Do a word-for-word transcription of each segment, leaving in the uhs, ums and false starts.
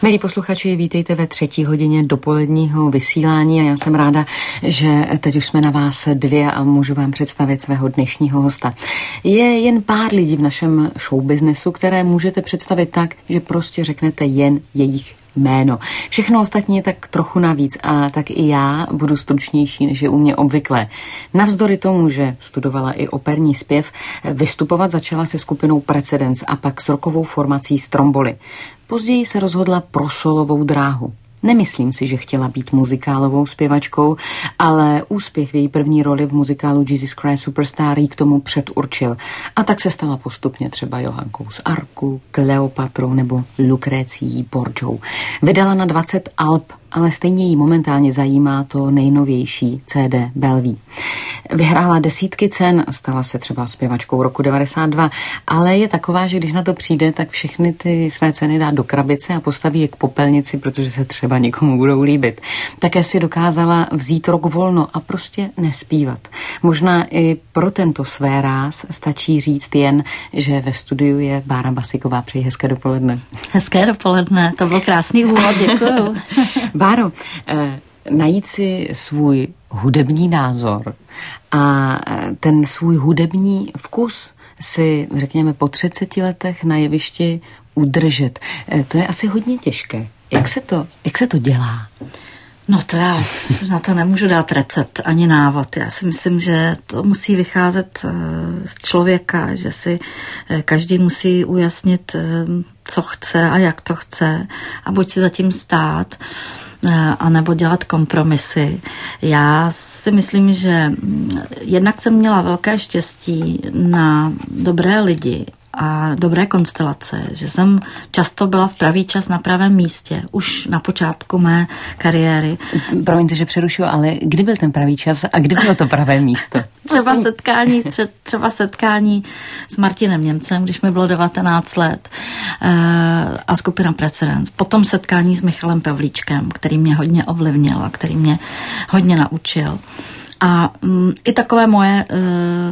Milí posluchači, vítejte ve třetí hodině dopoledního vysílání a já jsem ráda, že teď už jsme na vás dvě a můžu vám představit svého dnešního hosta. Je jen pár lidí v našem showbiznesu, které můžete představit tak, že prostě řeknete jen jejich jméno. Všechno ostatní je tak trochu navíc a tak i já budu stručnější, než je u mě obvyklé. Navzdory tomu, že studovala i operní zpěv, vystupovat začala se skupinou Precedence a pak s rockovou formací Stromboli. Později se rozhodla pro solovou dráhu. Nemyslím si, že chtěla být muzikálovou zpěvačkou, ale úspěch v její první roli v muzikálu Jesus Christ Superstar jí k tomu předurčil. A tak se stala postupně třeba Johankou z Arku, Kleopatrou nebo Lukrécií Borgiou. Vydala na dvacet alb, ale stejně jí momentálně zajímá to nejnovější C D Bellevue. Vyhrála desítky cen, stala se třeba zpěvačkou roku devadesát dva, ale je taková, že když na to přijde, tak všechny ty své ceny dá do krabice a postaví je k popelnici, protože se třeba někomu budou líbit. Také si dokázala vzít rok volno a prostě nespívat. Možná i pro tento své ráz stačí říct jen, že ve studiu je Bára Basiková. Přeji hezké dopoledne. Hezké dopoledne, to byl krásný úvod, děkuju. Báro, eh, najít si svůj hudební názor a ten svůj hudební vkus si, řekněme, po třiceti letech na jevišti udržet. Eh, to je asi hodně těžké. Jak se to, jak se to dělá? No to já na to nemůžu dát recept ani návod. Já si myslím, že to musí vycházet z člověka, že si každý musí ujasnit, co chce a jak to chce a buď si zatím stát, a nebo dělat kompromisy. Já si myslím, že jednak jsem měla velké štěstí na dobré lidi a dobré konstelace, že jsem často byla v pravý čas na pravém místě, už na počátku mé kariéry. Promiňte, že přerušuju, ale kdy byl ten pravý čas a kdy bylo to pravé místo? Třeba setkání, tře, třeba setkání s Martinem Němcem, když mi bylo devatenáct let a skupina Precedence. Potom setkání s Michalem Pavlíčkem, který mě hodně ovlivnil a který mě hodně naučil. A um, i takové moje uh,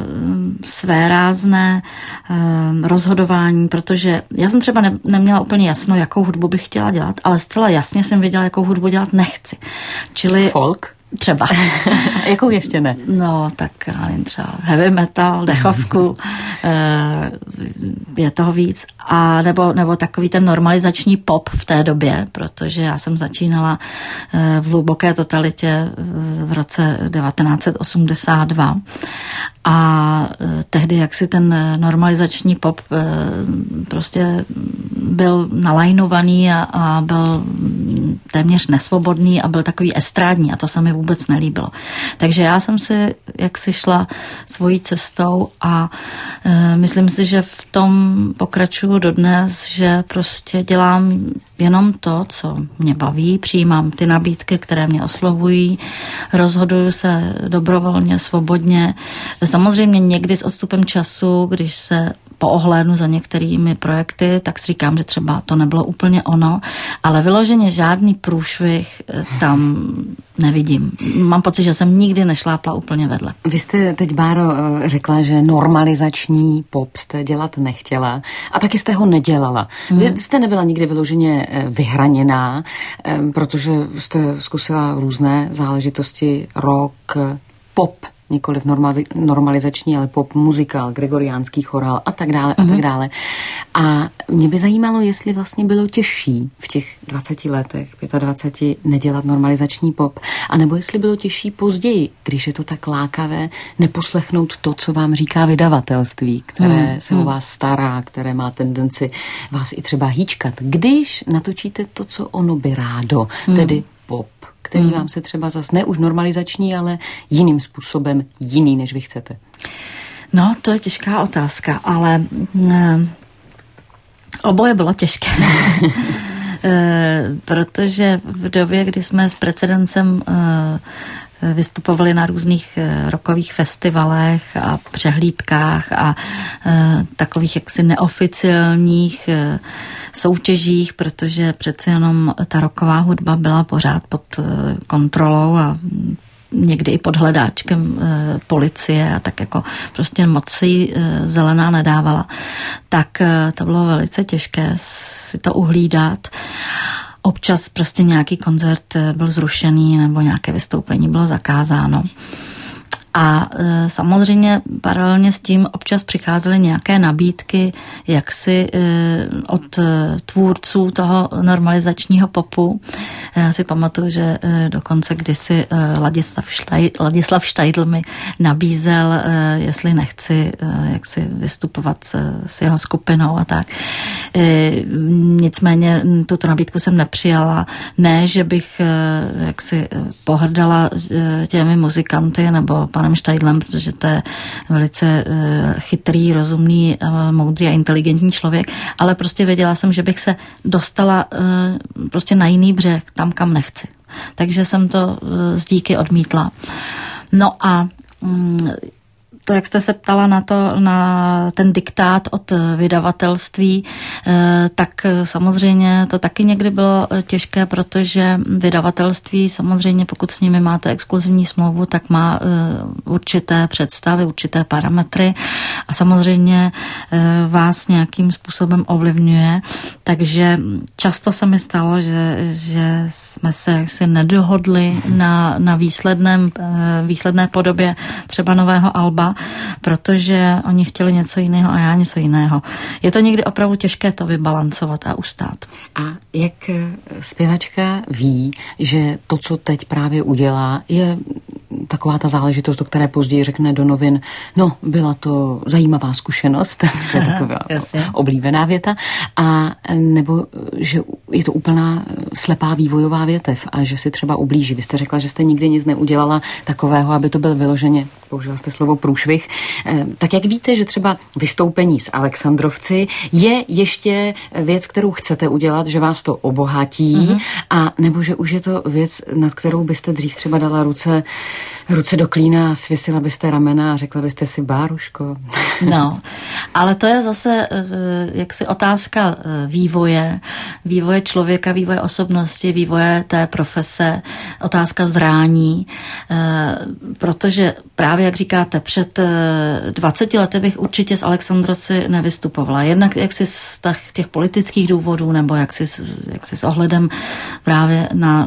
svérázné uh, rozhodování, protože já jsem třeba ne, neměla úplně jasno, jakou hudbu bych chtěla dělat, ale zcela jasně jsem věděla, jakou hudbu dělat nechci. Čili folk? Třeba. Jakou ještě ne? No, tak já nevím, třeba heavy metal, dechovku, je toho víc. A nebo, nebo takový ten normalizační pop v té době, protože já jsem začínala v hluboké totalitě v roce devatenáct set osmdesát dva. A tehdy, jak si ten normalizační pop prostě byl nalajnovaný a, a byl téměř nesvobodný a byl takový estrádní a to se mi vůbec nelíbilo. Takže já jsem si jaksi šla svojí cestou a e, myslím si, že v tom pokračuju dodnes, že prostě dělám jenom to, co mě baví, přijímám ty nabídky, které mě oslovují, rozhoduju se dobrovolně, svobodně. Samozřejmě někdy s odstupem času, když se poohlédnu za některými projekty, tak si říkám, že třeba to nebylo úplně ono, ale vyloženě žádný průšvih tam nevidím. Mám pocit, že jsem nikdy nešlápla úplně vedle. Vy jste teď, Báro, řekla, že normalizační pop jste dělat nechtěla a taky jste ho nedělala. Hmm. Vy jste nebyla nikdy vyloženě vyhraněná, protože jste zkusila různé záležitosti, rock, pop, nikoliv normalizační, ale pop, muzikál, gregoriánský chorál a tak dále a tak dále. A mě by zajímalo, jestli vlastně bylo těžší v těch dvaceti letech, dvaceti pěti nedělat normalizační pop, anebo jestli bylo těžší později, když je to tak lákavé, neposlechnout to, co vám říká vydavatelství, které hmm. se o vás stará, které má tendenci vás i třeba hýčkat, když natočíte to, co ono by rádo, hmm. tedy pop, který hmm. vám se třeba zas ne už normalizační, ale jiným způsobem jiný, než vy chcete. No, to je těžká otázka, ale ne, oboje bylo těžké. e, protože v době, kdy jsme s Precedencem e, vystupovali na různých rockových festivalech a přehlídkách a e, takových jaksi neoficiálních e, soutěžích, protože přece jenom ta rocková hudba byla pořád pod e, kontrolou a někdy i pod hledáčkem e, policie a tak jako prostě moc si e, zelená nedávala. Tak e, to bylo velice těžké si to uhlídat. Občas prostě nějaký koncert byl zrušený nebo nějaké vystoupení bylo zakázáno. A e, samozřejmě paralelně s tím občas přicházely nějaké nabídky jaksi e, od e, tvůrců toho normalizačního popu. Já si pamatuju, že e, dokonce kdysi e, Ladislav, Štajdl, Ladislav Štajdl mi nabízel, e, jestli nechci e, jaksi vystupovat s, s jeho skupinou a tak. E, nicméně tuto nabídku jsem nepřijala. Ne, že bych e, jaksi pohrdala e, těmi muzikanty nebo panem Štajdlem, protože to je velice chytrý, rozumný, moudrý a inteligentní člověk, ale prostě věděla jsem, že bych se dostala prostě na jiný břeh, tam, kam nechci. Takže jsem to z díky odmítla. No a to, jak jste se ptala na to, na ten diktát od vydavatelství, tak samozřejmě to taky někdy bylo těžké, protože vydavatelství samozřejmě, pokud s nimi máte exkluzivní smlouvu, tak má určité představy, určité parametry a samozřejmě vás nějakým způsobem ovlivňuje. Takže často se mi stalo, že, že jsme se jaksi nedohodli na, na výsledném, výsledné podobě třeba nového alba, protože oni chtěli něco jiného a já něco jiného. Je to někdy opravdu těžké to vybalancovat a ustát. A jak zpěvačka ví, že to, co teď právě udělá, je taková ta záležitost, do které později řekne do novin, no, byla to zajímavá zkušenost, to je taková oblíbená věta, a nebo že je to úplná slepá vývojová větev a že si třeba ublíží. Vy jste řekla, že jste nikdy nic neudělala takového, aby to byl vyloženě, použila jste slovo průšvih. Tak jak víte, že třeba vystoupení s Alexandrovci je ještě věc, kterou chcete udělat, že vás to obohatí, mm-hmm. a nebo že už je to věc, nad kterou byste dřív třeba dala ruce, ruce do klína a svěsila byste ramena a řekla byste si, Báruško. No, ale to je zase jaksi otázka vývoje, vývoje člověka, vývoje osobnosti, vývoje té profese, otázka zrání, protože právě, jak říkáte, před dvaceti lety bych určitě s Alexandrovci nevystupovala. Jednak jaksi z těch politických důvodů, nebo jaksi, jaksi s ohledem právě na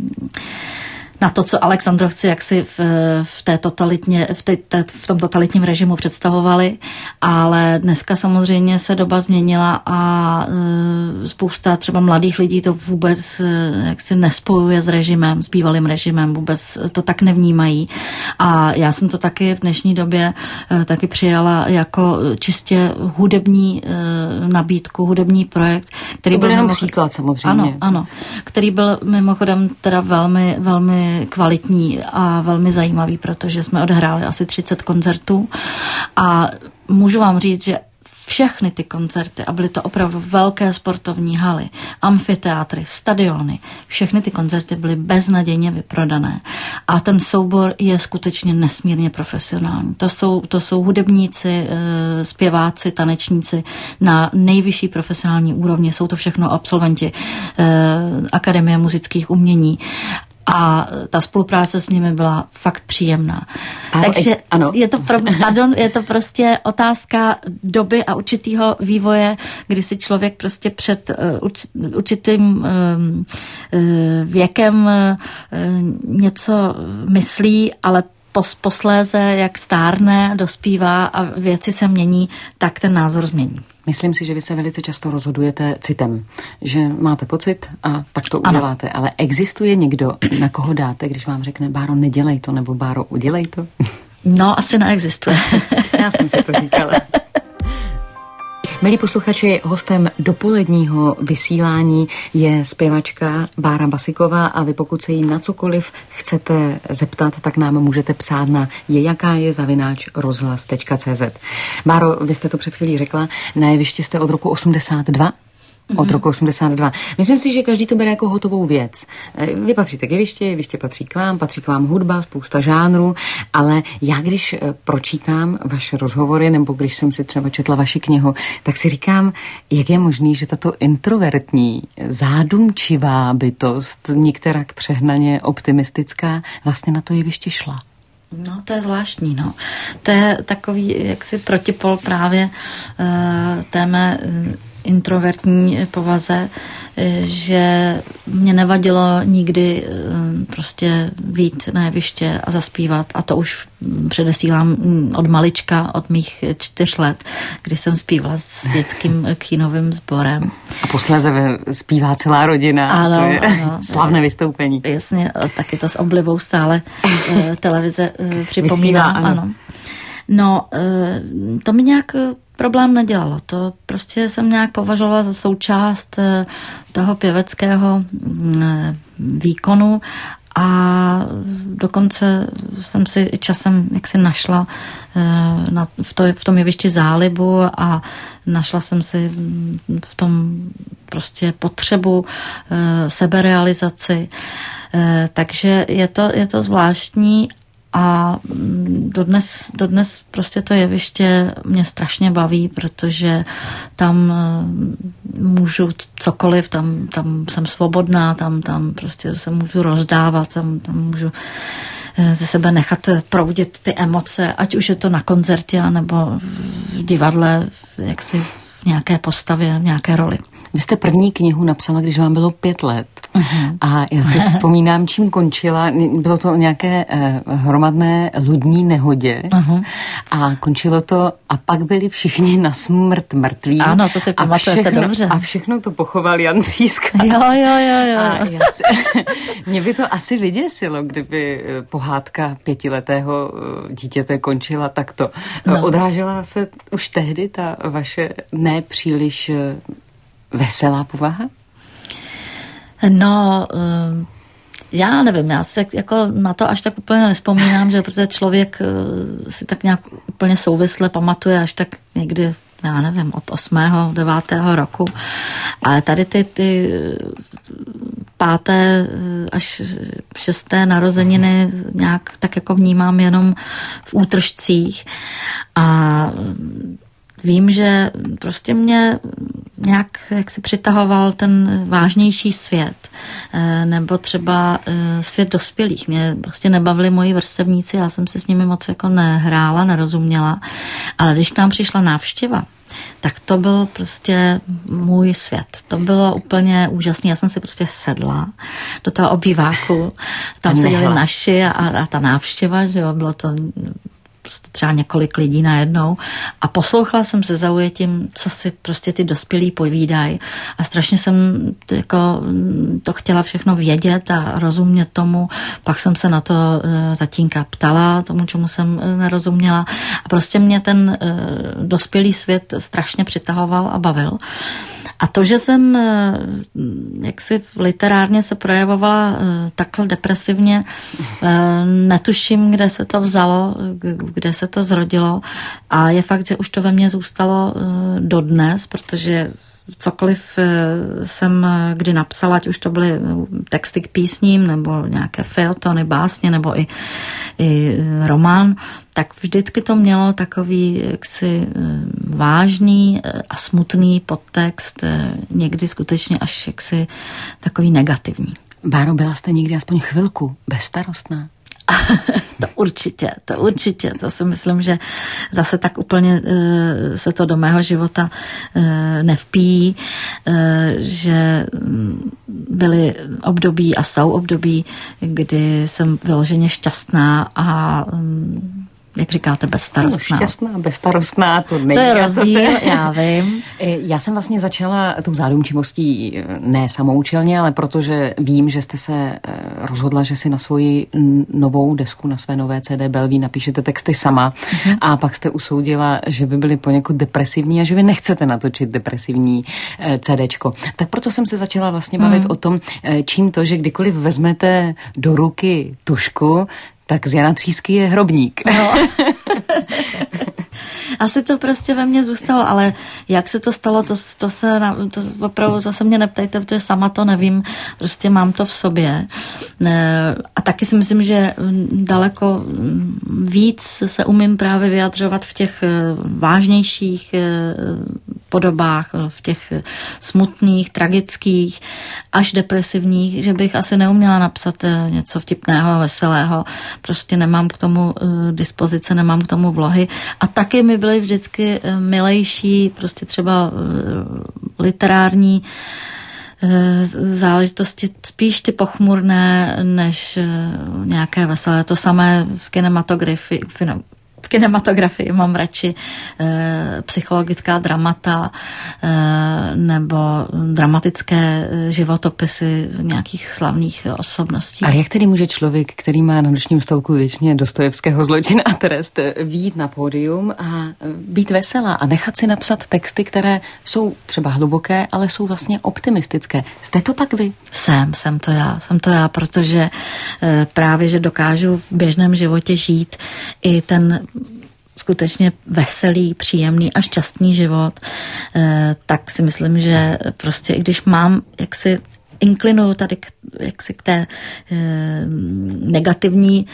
na to, co Alexandrovci jaksi v, v, té totalitně, v, té, v tom totalitním režimu představovali, ale dneska samozřejmě se doba změnila a e, spousta třeba mladých lidí to vůbec e, jaksi nespojuje s režimem, s bývalým režimem, vůbec to tak nevnímají. A já jsem to taky v dnešní době e, taky přijala jako čistě hudební e, nabídku, hudební projekt, který to byl jenom mimochod... příklad samozřejmě. Ano, ano, který byl mimochodem teda velmi, velmi kvalitní a velmi zajímavý, protože jsme odehráli asi třicet koncertů a můžu vám říct, že všechny ty koncerty, a byly to opravdu velké sportovní haly, amfiteátry, stadiony, všechny ty koncerty byly beznadějně vyprodané. A ten soubor je skutečně nesmírně profesionální. To jsou, to jsou hudebníci, zpěváci, tanečníci na nejvyšší profesionální úrovni. Jsou to všechno absolventi Akademie muzických umění. A ta spolupráce s nimi byla fakt příjemná. A, Takže ano. Je to, pro, pardon, je to prostě otázka doby a určitýho vývoje, kdy si člověk prostě před uh, určitým uh, věkem uh, něco myslí, ale pos, posléze, jak stárne, dospívá a věci se mění, tak ten názor změní. Myslím si, že vy se velice často rozhodujete citem, že máte pocit a tak to uděláte, ano. Ale existuje někdo, na koho dáte, když vám řekne, Báro, nedělej to, nebo Báro, udělej to? No, asi neexistuje. Já jsem si to říkala. Milí posluchači, hostem dopoledního vysílání je zpěvačka Bára Basiková a vy pokud se jí na cokoliv chcete zeptat, tak nám můžete psát na jejakáje zavináč rozhlas tečka cé zet. Báro, vy jste to před chvílí řekla, na jevišti jste od roku osmdesát dva? Od roku osmdesát dva. Myslím si, že každý to bere jako hotovou věc. Vy patříte k jevišti, jeviště patří k vám, patří k vám hudba, spousta žánrů, ale já když pročítám vaše rozhovory, nebo když jsem si třeba četla vaši knihu, tak si říkám, jak je možný, že tato introvertní, zádumčivá bytost, některak přehnaně optimistická, vlastně na to jeviště šla. No, to je zvláštní, no. To je takový jaksi protipol právě uh, té mé uh, introvertní povaze, že mě nevadilo nikdy prostě vyjít na jeviště a zaspívat. A to už předesílám od malička, od mých čtyř let, kdy jsem zpívala s dětským kýnovým sborem. A posléze zpívá celá rodina. Ano, to je ano, slavné vystoupení. Jasně, taky to s oblibou stále televize připomíná. Vysílá, ano. ano. No, to mi nějak problém nedělalo. To prostě jsem nějak považovala za součást toho pěveckého výkonu a dokonce jsem si časem jaksi našla na, v, to, v tom jevišti zálibu a našla jsem si v tom prostě potřebu seberealizaci. Takže je to, je to zvláštní. A dodnes, dodnes prostě to jeviště mě strašně baví, protože tam můžu cokoliv, tam, tam jsem svobodná, tam, tam prostě se můžu rozdávat, tam, tam můžu ze sebe nechat proudit ty emoce, ať už je to na koncertě, nebo v divadle, jaksi v nějaké postavě, v nějaké roli. Vy jste první knihu napsala, když vám bylo pět let. Uh-huh. A já si vzpomínám, čím končila. Bylo to o nějaké eh, hromadné lodní nehodě. Uh-huh. A končilo to a pak byli všichni na smrt mrtví. Ano, to si pamatujete dobře. A všechno to pochoval Jan Tříska. Jo, jo, jo, jo. A já si, mě by to asi vyděsilo, kdyby pohádka pětiletého dítěte končila takto. No. Odrážela se už tehdy ta vaše nepříliš veselá povaha? No, já nevím, já se jako na to až tak úplně nespomínám, že protože člověk si tak nějak úplně souvisle pamatuje až tak někdy, já nevím, od osmého, devátého roku. Ale tady ty, ty páté až šesté narozeniny nějak tak jako vnímám jenom v útržcích a vím, že prostě mě nějak jak si přitahoval ten vážnější svět, nebo třeba svět dospělých. Mě prostě nebavili moji vrstevníci, já jsem se s nimi moc jako nehrála, nerozuměla, ale když k nám přišla návštěva, tak to byl prostě můj svět. To bylo úplně úžasné. Já jsem si prostě sedla do toho obýváku, tam seděli naši a, a ta návštěva, že jo, bylo to prostě třeba několik lidí najednou a poslouchala jsem se zaujetím, co si prostě ty dospělí povídají a strašně jsem jako to chtěla všechno vědět a rozumět tomu. Pak jsem se na to uh, tatínka ptala, tomu, čemu jsem uh, nerozuměla a prostě mě ten uh, dospělý svět strašně přitahoval a bavil. A to, že jsem jaksi literárně se projevovala takhle depresivně, netuším, kde se to vzalo, kde se to zrodilo a je fakt, že už to ve mně zůstalo dodnes, protože cokoliv jsem kdy napsala, ať už to byly texty k písním, nebo nějaké feotony, básně, nebo i, i román, tak vždycky to mělo takový jaksi vážný a smutný podtext, někdy skutečně až jaksi takový negativní. Báro, byla jste někdy aspoň chvilku bezstarostná? To určitě, to určitě. To si myslím, že zase tak úplně uh, se to do mého života uh, nevpíjí, uh, že byly období a jsou období, kdy jsem vyloženě šťastná a um, jak říkáte, bezstarostná. No, šťastná, bezstarostná, to není. To je rozdíl, já vím. Já jsem vlastně začala tou zádumčivostí ne samoučelně, ale protože vím, že jste se rozhodla, že si na svoji novou desku, na své nové C D Bellevue napíšete texty sama uh-huh. a pak jste usoudila, že by byly poněkud depresivní a že vy nechcete natočit depresivní CDčko. Tak proto jsem se začala vlastně bavit uh-huh. o tom, čím to, že kdykoliv vezmete do ruky tužku, tak z Jana Třísky je hrobník. No. Asi to prostě ve mně zůstalo, ale jak se to stalo, to, to se to opravdu zase mě neptejte, protože sama to nevím, prostě mám to v sobě. A taky si myslím, že daleko víc se umím právě vyjadřovat v těch vážnějších podobách, v těch smutných, tragických, až depresivních, že bych asi neuměla napsat něco vtipného a veselého. Prostě nemám k tomu dispozice, nemám k tomu vlohy. A taky mi byly vždycky milejší prostě třeba literární záležitosti spíš ty pochmurné, než nějaké veselé. To samé v kinematografii, v kinematografii mám radši e, psychologická dramata e, nebo dramatické životopisy nějakých slavných osobností. A jak tedy může člověk, který má na nočním stolku věčně Dostojevského Zločin a trest, vyjít na pódium a být veselá a nechat si napsat texty, které jsou třeba hluboké, ale jsou vlastně optimistické? Jste to tak vy? Jsem, jsem to já. Jsem to já, protože e, právě, že dokážu v běžném životě žít i ten skutečně veselý, příjemný a šťastný život, tak si myslím, že prostě i když mám jaksi inklinuju tady k, jaksi k té negativní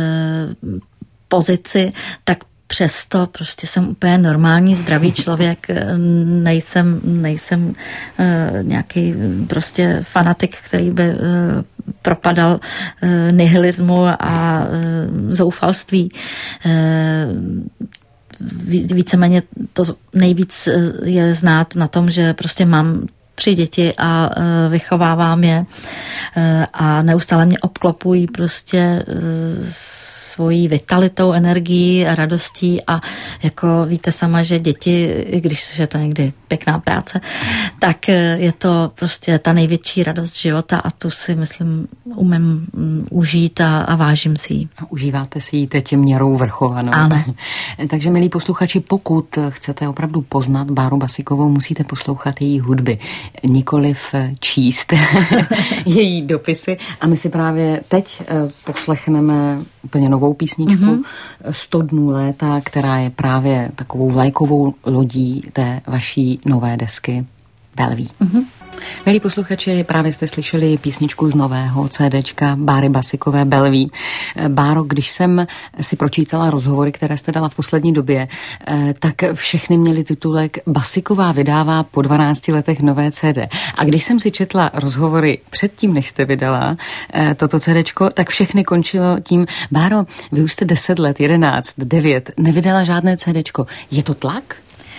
pozici, tak přesto prostě jsem úplně normální, zdravý člověk, nejsem, nejsem uh, nějaký prostě fanatik, který by uh, propadal uh, nihilismu a uh, zoufalství. Uh, víceméně to nejvíc je znát na tom, že prostě mám tři děti a uh, vychovávám je uh, a neustále mě obklopují prostě uh, svojí vitalitou, energií a radostí a jako víte sama, že děti, i když je to někdy pěkná práce, tak je to prostě ta největší radost života a tu si myslím umím užít a, a vážím si ji. A užíváte si ji teď měrou vrchovanou. Ano. Takže milí posluchači, pokud chcete opravdu poznat Báru Basikovou, musíte poslouchat její hudby, nikoliv číst její dopisy a my si právě teď poslechneme úplně novou písničku mm-hmm. sto dnů léta, která je právě takovou vlajkovou lodí té vaší nové desky Bellevue. Mm-hmm. Milí posluchači, právě jste slyšeli písničku z nového CDčka Báry Basikové Bellevue. Báro, když jsem si pročítala rozhovory, které jste dala v poslední době, tak všechny měly titulek Basiková vydává po dvanácti letech nové C D. A když jsem si četla rozhovory předtím, než jste vydala toto CDčko, tak všechny končilo tím: Báro, vy už jste deset let, jedenáct, devět, nevydala žádné CDčko. Je to tlak?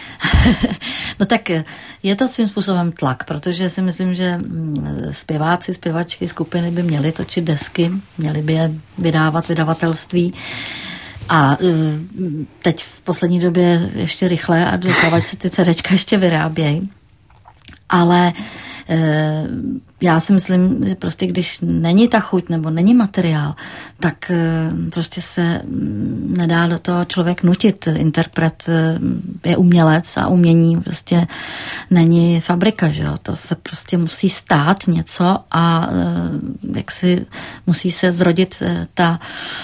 No tak je to svým způsobem tlak, protože si myslím, že zpěváci, zpěvačky, skupiny by měly točit desky, měly by je vydávat vydavatelství a teď v poslední době ještě rychle a dokávat se ty CDčka ještě vyrábějí. Ale já si myslím, že prostě když není ta chuť nebo není materiál, tak prostě se nedá do toho člověk nutit. Interpret je umělec a umění prostě není fabrika, že jo? To se prostě musí stát něco a jak si musí se zrodit ta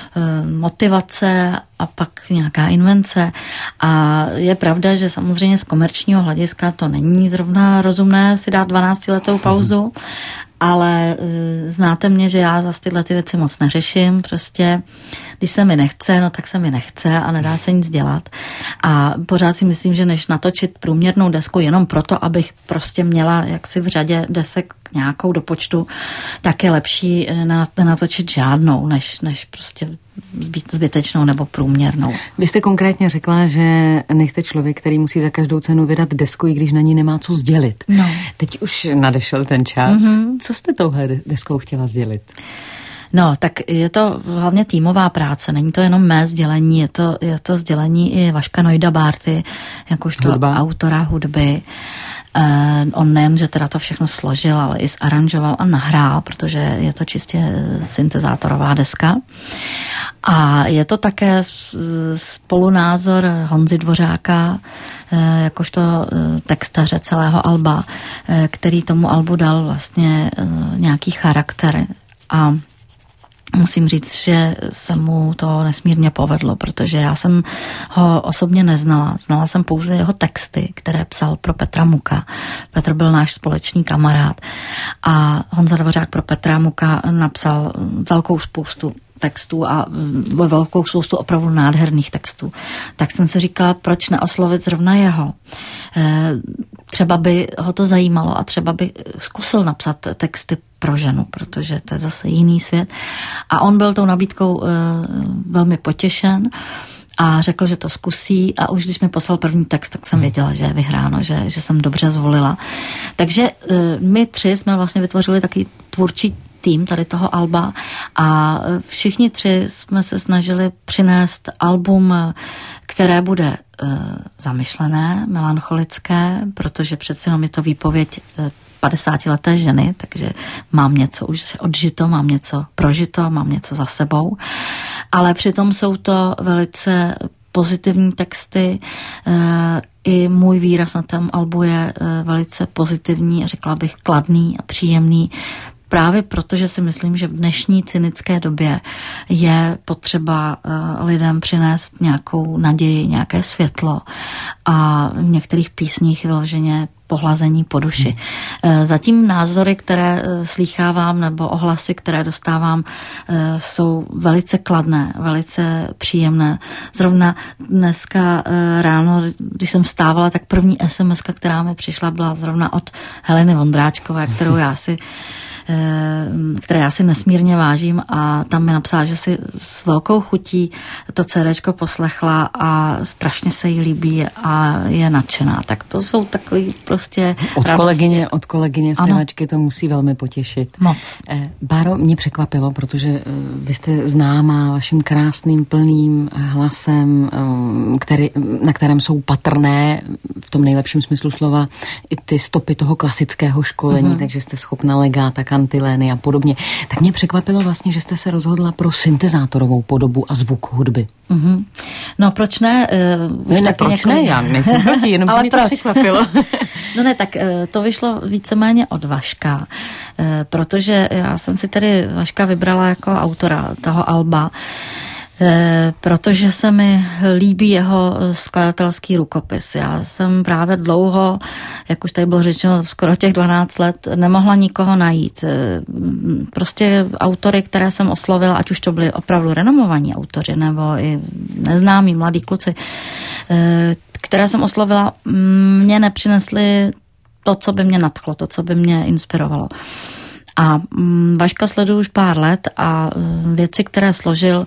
motivace a pak nějaká invence. A je pravda, že samozřejmě z komerčního hlediska to není zrovna rozumné si dát dvanáctiletou pauzu, ale uh, znáte mě, že já zase tyhle ty věci moc neřeším, prostě když se mi nechce, no tak se mi nechce a nedá se nic dělat a pořád si myslím, že než natočit průměrnou desku jenom proto, abych prostě měla jaksi v řadě desek nějakou do počtu, tak je lepší nenatočit žádnou, než, než prostě být zbytečnou nebo průměrnou. Vy jste konkrétně řekla, že nejste člověk, který musí za každou cenu vydat desku, i když na ní nemá co sdělit. No. Teď už nadešel ten čas. Mm-hmm. Co jste touhle deskou chtěla sdělit? No, tak je to hlavně týmová práce, není to jenom mé sdělení, je to, je to sdělení i Vaška Nojda Bárty, jakožto autora hudby. Uh, on nejen, že teda to všechno složil, ale i zaranžoval a nahrál, protože je to čistě syntezátorová deska. A je to také spolunázor Honzy Dvořáka, uh, jakožto uh, textaře celého alba, uh, který tomu albu dal vlastně uh, nějaký charakter. A musím říct, že se mu to nesmírně povedlo, protože já jsem ho osobně neznala. Znala jsem pouze jeho texty, které psal pro Petra Muka. Petr byl náš společný kamarád a Honza Dvořák pro Petra Muka napsal velkou spoustu textů a velkou spoustu opravdu nádherných textů. Tak jsem si říkala, proč neoslovit zrovna jeho. Třeba by ho to zajímalo a třeba by zkusil napsat texty pro ženu, protože to je zase jiný svět. A on byl tou nabídkou velmi potěšen a řekl, že to zkusí a už když mi poslal první text, tak jsem věděla, že je vyhráno, že, že jsem dobře zvolila. Takže my tři jsme vlastně vytvořili takový tvůrčí tým tady toho alba a všichni tři jsme se snažili přinést album, které bude uh, zamyšlené, melancholické, protože přece jenom je to výpověď uh, padesátileté ženy, takže mám něco už odžito, mám něco prožito, mám něco za sebou, ale přitom jsou to velice pozitivní texty, uh, i můj výraz na tom albu je uh, velice pozitivní, řekla bych kladný a příjemný, právě protože si myslím, že v dnešní cynické době je potřeba uh, lidem přinést nějakou naději, nějaké světlo a v některých písních vyloženě pohlazení po duši. Hmm. Zatím názory, které slýchávám, nebo ohlasy, které dostávám, jsou velice kladné, velice příjemné. Zrovna dneska ráno, když jsem vstávala, tak první es em eska, která mi přišla, byla zrovna od Heleny Vondráčkové, kterou já si které já si nesmírně vážím a tam mi napsala, že si s velkou chutí to CDčko poslechla a strašně se jí líbí a je nadšená. Tak to jsou takový prostě Od radosti. kolegyně, od kolegyně zpěvačky to musí velmi potěšit. Moc. Báro, mě překvapilo, protože vy jste známá vaším krásným, plným hlasem, který, na kterém jsou patrné v tom nejlepším smyslu slova i ty stopy toho klasického školení, uh-huh. takže jste schopna legáta, kantilény a podobně. Tak mě překvapilo vlastně, že jste se rozhodla pro syntezátorovou podobu a zvuk hudby. Uh-huh. No proč ne? Uh, ne, ne proč několik... ne? Já nejsem proti, jenom ale mě proč? To překvapilo. No ne, tak to vyšlo víceméně od Vaška, protože já jsem si tady Vaška vybrala jako autora toho alba, protože se mi líbí jeho skladatelský rukopis. Já jsem právě dlouho, jak už tady bylo řečeno, skoro těch dvanáct let, nemohla nikoho najít. Prostě autory, které jsem oslovila, ať už to byli opravdu renomovaní autoři, nebo i neznámí mladí kluci, které jsem oslovila, mě nepřinesly to, co by mě nadchlo, to, co by mě inspirovalo. A Vaška sleduju už pár let a věci, které složil,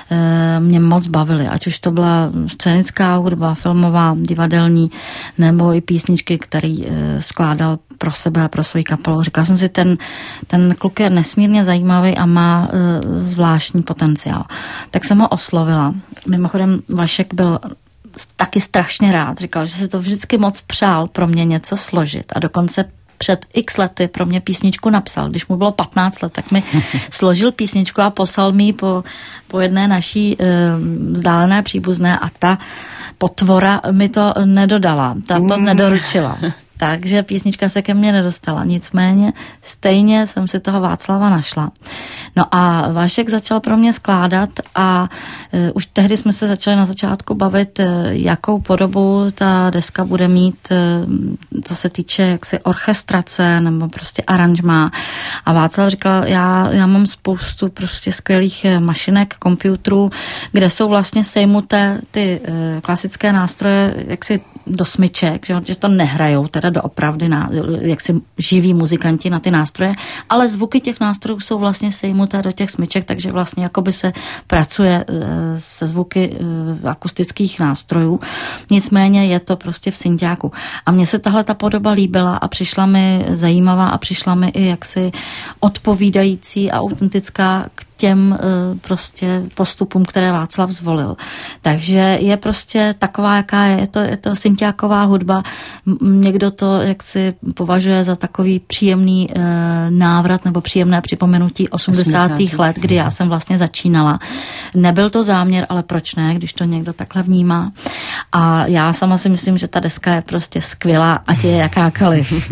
mě moc bavily. Ať už to byla scénická hudba, filmová, divadelní, nebo i písničky, které skládal pro sebe a pro svoji kapelu. Říkala jsem si, ten, ten kluk je nesmírně zajímavý a má zvláštní potenciál. Tak jsem ho oslovila. Mimochodem Vašek byl taky strašně rád. Říkal, že si to vždycky moc přál pro mě něco složit a dokonce před x lety pro mě písničku napsal. Když mu bylo patnáct let, tak mi složil písničku a poslal mi po, po jedné naší e, vzdálené příbuzné a ta potvora mi to nedodala. Ta to mm. nedoručila. Takže písnička se ke mně nedostala. Nicméně stejně jsem si toho Václava našla. No a Vašek začal pro mě skládat a uh, už tehdy jsme se začali na začátku bavit, uh, jakou podobu ta deska bude mít, uh, co se týče jaksi orchestrace nebo prostě aranžmá. A Václav říkal, já, já mám spoustu prostě skvělých mašinek, počítačů, kde jsou vlastně sejmuté ty uh, klasické nástroje jaksi do smyček, že, že to nehrajou teda doopravdy na, jak si živí muzikanti na ty nástroje, ale zvuky těch nástrojů jsou vlastně sejmuté do těch smyček, takže vlastně jakoby se pracuje se zvuky akustických nástrojů. Nicméně je to prostě v synťáku. A mně se tahle ta podoba líbila a přišla mi zajímavá a přišla mi i jaksi odpovídající a autentická k těm prostě postupům, které Václav zvolil. Takže je prostě taková, jaká je. Je to, je to synťáková hudba. Někdo to jaksi považuje za takový příjemný e, návrat nebo příjemné připomenutí osmdesátých let, kdy já jsem vlastně začínala. Nebyl to záměr, ale proč ne, když to někdo takhle vnímá. A já sama si myslím, že ta deska je prostě skvělá, ať je jakákoliv.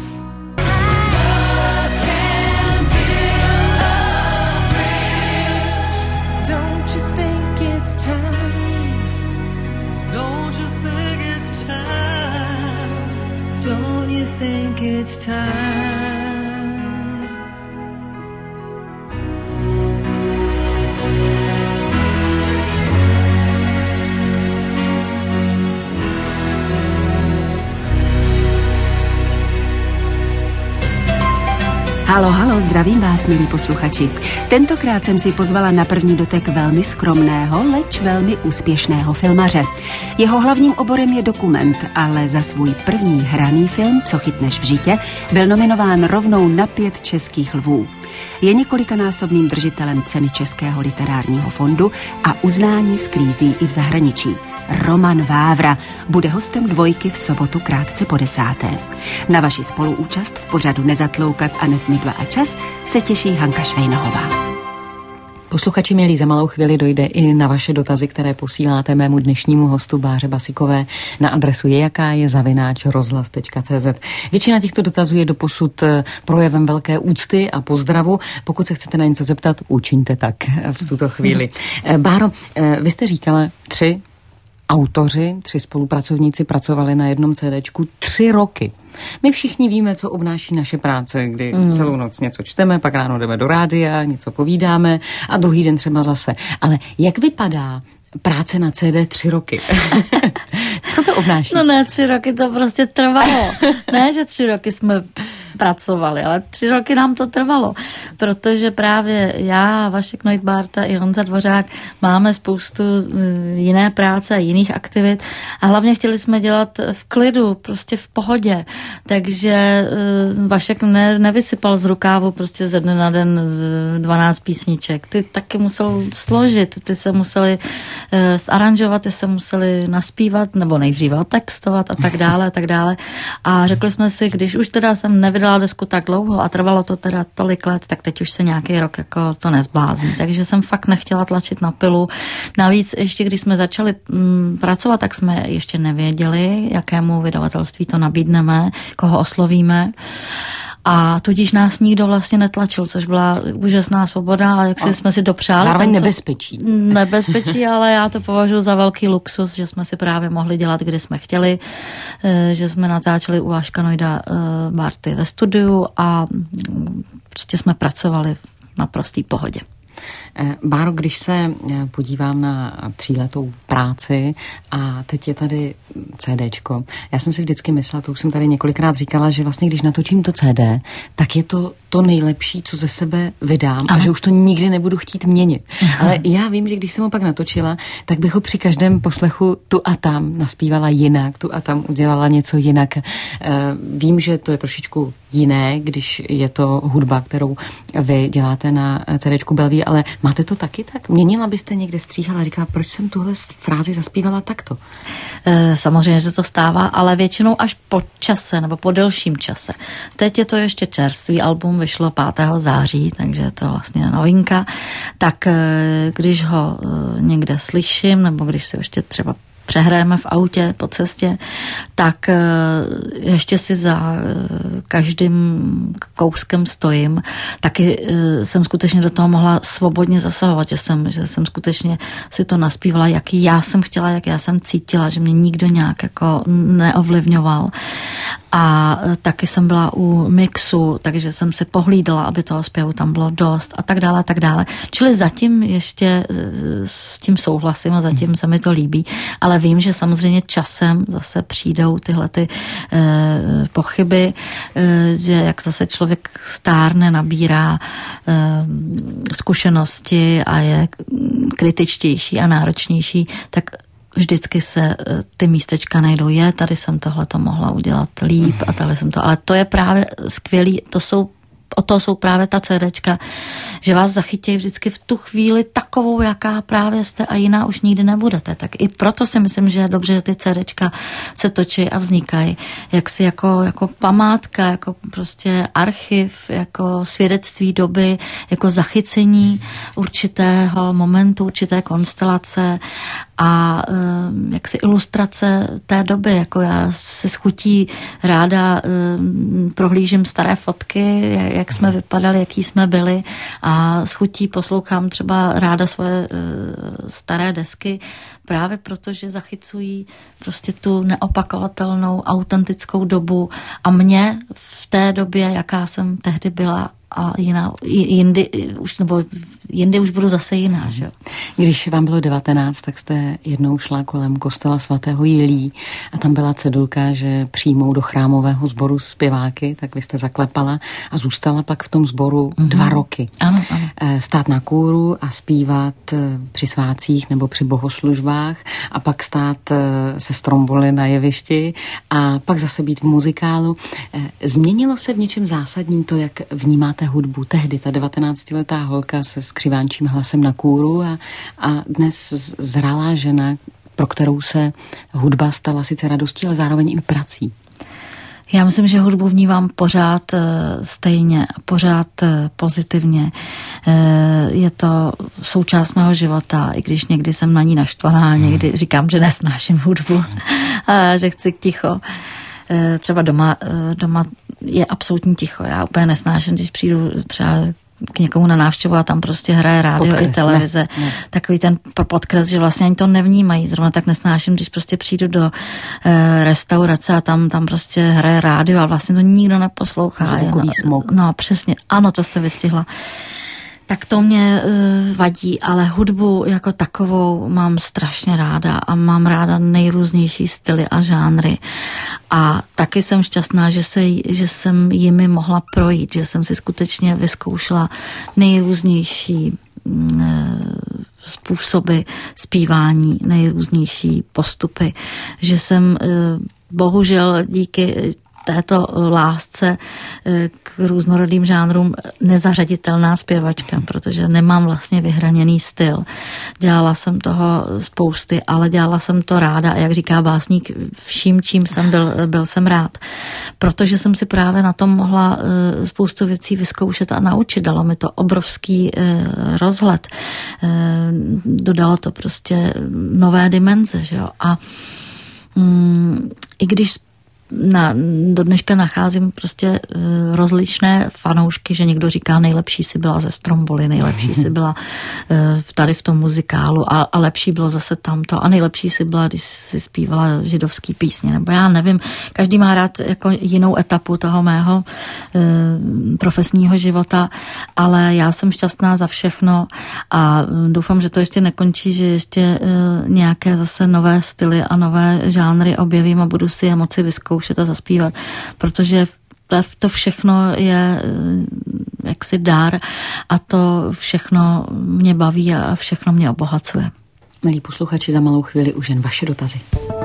It's time. Halo, halo, zdravím vás, milí posluchači. Tentokrát jsem si pozvala na první dotek velmi skromného, leč velmi úspěšného filmaře. Jeho hlavním oborem je dokument, ale za svůj první hraný film, Co chytneš v žitě, byl nominován rovnou na pět českých lvů. Je několikanásobným držitelem ceny Českého literárního fondu a uznání sklízí i v zahraničí. Roman Vávra bude hostem Dvojky v sobotu krátce po desáté. Na vaši spoluúčast v pořadu Nezatloukat a Netmydla a čas se těší Hanka Švejnohová. Posluchači milí, za malou chvíli dojde i na vaše dotazy, které posíláte mému dnešnímu hostu Báře Basikové na adresu je jaká je zavináč rozhlas tečka cé zet. Většina těchto dotazů je doposud projevem velké úcty a pozdravu. Pokud se chcete na něco zeptat, učiňte tak v tuto chvíli. Báro, vy jste říkala tři autoři, tři spolupracovníci pracovali na jednom CDčku tři roky. My všichni víme, co obnáší naše práce, kdy mm. celou noc něco čteme, pak ráno jdeme do rádia, něco povídáme a druhý den třeba zase. Ale jak vypadá práce na cé dé tři roky? Co to obnáší? No ne, tři roky to prostě trvalo. Ne, že tři roky jsme pracovali, ale tři roky nám to trvalo, protože právě já, Vašek Neudbárta i Honza Dvořák máme spoustu jiné práce a jiných aktivit a hlavně chtěli jsme dělat v klidu, prostě v pohodě, takže Vašek ne, nevysypal z rukávu prostě ze dne na den dvanáct písniček. Ty taky musel složit, ty se museli zaranžovat, ty se museli naspívat, nebo nejdříve otextovat a tak dále a tak dále. A řekli jsme si, když už teda jsem nevydala desku tak dlouho a trvalo to teda tolik let, tak teď už se nějaký rok jako to nezblázní. Takže jsem fakt nechtěla tlačit na pilu. Navíc ještě když jsme začali mm, pracovat, tak jsme ještě nevěděli, jakému vydavatelství to nabídneme, koho oslovíme. A tudíž nás nikdo vlastně netlačil, což byla úžasná svoboda a jak si jsme si dopřáli. Zároveň tento nebezpečí. Nebezpečí, ale já to považuji za velký luxus, že jsme si právě mohli dělat, kdy jsme chtěli, že jsme natáčeli u Vaška Neuda Bárty ve studiu a prostě jsme pracovali v naprostý pohodě. Báro, když se podívám na tříletou práci a teď je tady CDčko, já jsem si vždycky myslela, to už jsem tady několikrát říkala, že vlastně když natočím to C D, tak je to to nejlepší, co ze sebe vydám. Aha. A že už to nikdy nebudu chtít měnit. Aha. Ale já vím, že když jsem ho pak natočila, tak bych ho při každém poslechu tu a tam naspívala jinak, tu a tam udělala něco jinak. Vím, že to je trošičku jiné, když je to hudba, kterou vy děláte na CDčku Bellevue, ale máte to taky tak? Měnila byste někde, stříhala a říkala, proč jsem tuhle frázi zaspívala takto? Samozřejmě, že to stává, ale většinou až po čase nebo po delším čase. Teď je to ještě čerstvý album, vyšlo pátého září, takže je to vlastně novinka. Tak když ho někde slyším, nebo když si ještě třeba přehrajeme v autě po cestě, tak ještě si za každým kouskem stojím. Taky jsem skutečně do toho mohla svobodně zasahovat, že jsem, že jsem skutečně si to naspívala, jaký já jsem chtěla, jak já jsem cítila, že mě nikdo nějak jako neovlivňoval. A taky jsem byla u mixu, takže jsem si pohlídala, aby toho zpěvu tam bylo dost a tak dále a tak dále. Čili zatím ještě s tím souhlasím a zatím se mi to líbí, ale vím, že samozřejmě časem zase přijdou tyhle ty e, pochyby, e, že jak zase člověk stárne, nabírá e, zkušenosti a je kritičtější a náročnější, tak vždycky se ty místečka najdou. Je, tady jsem tohleto mohla udělat líp a tady jsem to, ale to je právě skvělý, to jsou o to jsou právě ta CDčka, že vás zachytějí vždycky v tu chvíli takovou, jaká právě jste a jiná už nikdy nebudete. Tak i proto si myslím, že je dobře, že ty CDčka se točí a vznikají. Jak si jako, jako památka, jako prostě archiv, jako svědectví doby, jako zachycení určitého momentu, určité konstelace a um, jaksi ilustrace té doby. Jako já se s chutí ráda um, prohlížím staré fotky, jak jsme vypadali, jaký jsme byli a s chutí poslouchám třeba ráda svoje uh, staré desky, právě protože zachycují prostě tu neopakovatelnou, autentickou dobu a mě v té době, jaká jsem tehdy byla, a jiná, jindy už, nebo jindy už budu zase jiná, že? Když vám bylo devatenáct, tak jste jednou šla kolem kostela svatého Jilí a tam byla cedulka, že přijmou do chrámového sboru zpěváky, tak vy jste zaklepala a zůstala pak v tom sboru mm-hmm. dva roky. Ano, ano. Stát na kůru a zpívat při svácích nebo při bohoslužbách a pak stát se stromboli na jevišti a pak zase být v muzikálu. Změnilo se v něčem zásadním to, jak vnímáte hudbu? Tehdy ta devatenáctiletá holka se skřivánčím hlasem na kůru a, a dnes zralá žena, pro kterou se hudba stala sice radostí, ale zároveň i prací. Já myslím, že hudbu vnívám pořád stejně, pořád pozitivně. Je to součást mého života, i když někdy jsem na ní naštvaná, někdy říkám, že nesnáším hudbu a že chci ticho. Třeba doma, doma je absolutní ticho. Já úplně nesnáším, když přijdu třeba k někomu na návštěvu a tam prostě hraje rádio podkres, i televize. Ne, ne. Takový ten podkres, že vlastně ani to nevnímají. Zrovna tak nesnáším, když prostě přijdu do e, restaurace a tam, tam prostě hraje rádio a vlastně to nikdo neposlouchá. Zvukový smog. No přesně, ano, to jste vystihla. Tak to mě uh, vadí, ale hudbu jako takovou mám strašně ráda a mám ráda nejrůznější styly a žánry. A taky jsem šťastná, že, se, že jsem jimi mohla projít, že jsem si skutečně vyzkoušela nejrůznější uh, způsoby zpívání, nejrůznější postupy, že jsem uh, bohužel díky této lásce k různorodým žánrům nezařaditelná zpěvačka, protože nemám vlastně vyhraněný styl. Dělala jsem toho spousty, ale dělala jsem to ráda a jak říká básník, vším, čím jsem byl, byl jsem rád. Protože jsem si právě na tom mohla spoustu věcí vyzkoušet a naučit. Dalo mi to obrovský rozhled. Dodalo to prostě nové dimenze, že jo? A mm, i když Na, do dneška nacházím prostě uh, rozličné fanoušky, že někdo říká, nejlepší si byla ze Stromboli, nejlepší si byla uh, tady v tom muzikálu a, a lepší bylo zase tamto a nejlepší si byla, když si zpívala židovský písně, nebo já nevím, každý má rád jako jinou etapu toho mého uh, profesního života, ale já jsem šťastná za všechno a doufám, že to ještě nekončí, že ještě uh, nějaké zase nové styly a nové žánry objevím a budu si je moci vyzkoušet a zaspívat, protože to, to všechno je jaksi dár a to všechno mě baví a všechno mě obohacuje. Milí posluchači, za malou chvíli už jen vaše dotazy.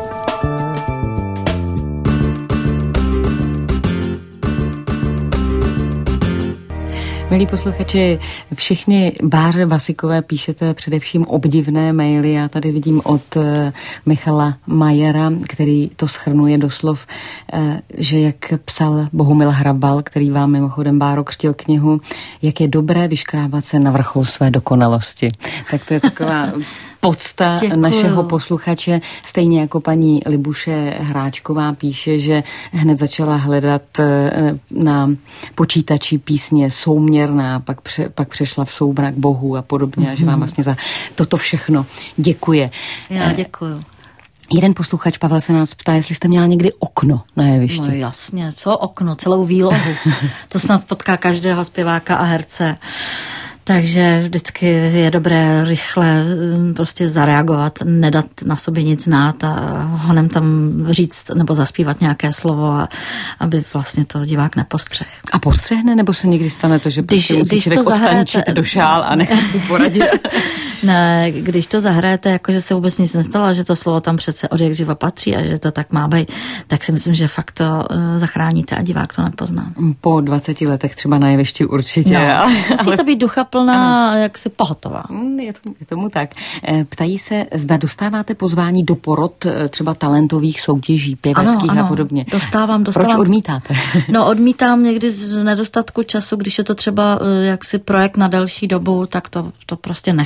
Milí posluchači, všichni Báře Vasikové píšete především obdivné maily. Já tady vidím od Michala Majera, který to shrnuje do slov, že jak psal Bohumil Hrabal, který vám mimochodem, Báro, křtil knihu, jak je dobré vyškrávat se na vrchol své dokonalosti. Tak to je taková podsta Děkuju. Našeho posluchače, stejně jako paní Libuše Hráčková píše, že hned začala hledat na počítači písně souměrná, pak, pře, pak přešla v soubrak Bohu a podobně, mm-hmm. a že vám vlastně za toto všechno děkuje. Já děkuju. Jeden posluchač, Pavel, se nás ptá, jestli jste měla někdy okno na jevišti. No jasně, co okno, celou výlohu. To snad potká každého zpěváka a herce. Takže vždycky je dobré rychle prostě zareagovat, nedat na sobě nic znát a honem tam říct nebo zaspívat nějaké slovo, a, aby vlastně to divák nepostřeh. A postřehne, nebo se někdy stane to, že když, prostě musí člověk odtančit do šál a nechat si poradit? Ne, když to zahrajete, jako že se vůbec nic nestalo, že to slovo tam přece od jak živa patří a že to tak má být, tak si myslím, že fakt to uh, zachráníte a divák to nepozná. Po dvaceti letech třeba na jevišti určitě. No, ale, musí to být ducha plná, ano. Jak si pohotová. Je, to, je tomu tak. Ptají se, zda dostáváte pozvání do porod třeba talentových soutěží, pěveckých ano, ano, a podobně. Dostávám, dostávám. Proč odmítáte? No odmítám někdy z nedostatku času, když je to třeba jaksi projekt na delší dobu, tak to, to prostě nechci.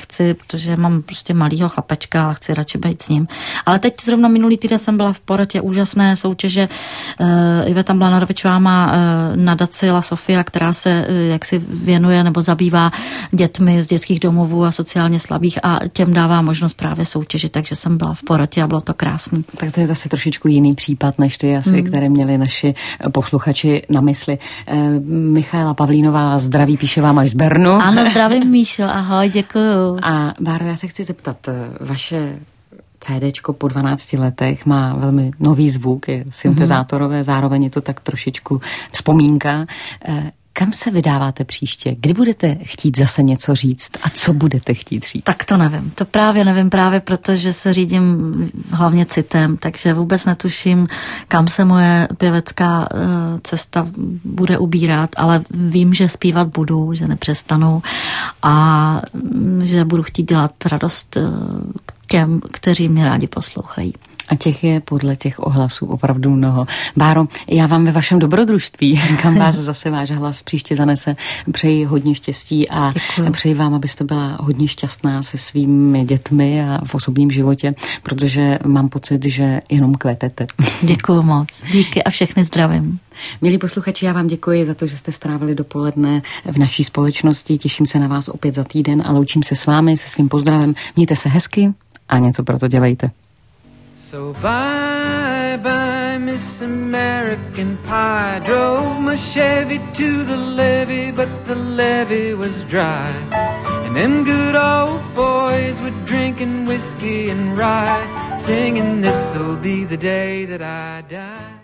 protože mám prostě malýho chlapečka a chci radši být s ním. Ale teď zrovna minulý týden jsem byla v porotě úžasné soutěže. Uh, Iveta Mlanarovičová má uh, nadaci La Sofia, která se uh, jaksi věnuje nebo zabývá dětmi z dětských domovů a sociálně slabých a těm dává možnost právě soutěžit, takže jsem byla v porotě a bylo to krásný. Tak to je zase trošičku jiný případ, než ty asi, hmm. které měli naši posluchači na mysli. Eh, Michaela Pavlínová zdraví, píše vám až z Bernu. Ano, zdravím, Míšo, ahoj, děkuju. A Báro, já se chci zeptat, vaše CDčko po dvanácti letech má velmi nový zvuk, je syntezátorové, mm-hmm. zároveň je to tak trošičku vzpomínka. Eh, Kam se vydáváte příště? Kdy budete chtít zase něco říct? A co budete chtít říct? Tak to nevím. To právě nevím, právě protože se řídím hlavně citem, takže vůbec netuším, kam se moje pěvecká cesta bude ubírat, ale vím, že zpívat budu, že nepřestanu a že budu chtít dělat radost těm, kteří mě rádi poslouchají. A těch je podle těch ohlasů opravdu mnoho. Báro, já vám ve vašem dobrodružství, kam vás zase váš hlas příště zanese, přeji hodně štěstí a Děkuji. Přeji vám, abyste byla hodně šťastná se svými dětmi a v osobním životě, protože mám pocit, že jenom kvetete. Děkuji moc. Díky a všechny zdravím. Milí posluchači, já vám děkuji za to, že jste strávili dopoledne v naší společnosti. Těším se na vás opět za týden a loučím se s vámi se svým pozdravem. Mějte se hezky a něco pro to dělejte. So bye bye Miss American Pie. Drove my Chevy to the levee, but the levee was dry. And them good old boys were drinking whiskey and rye, singing this'll be the day that I die.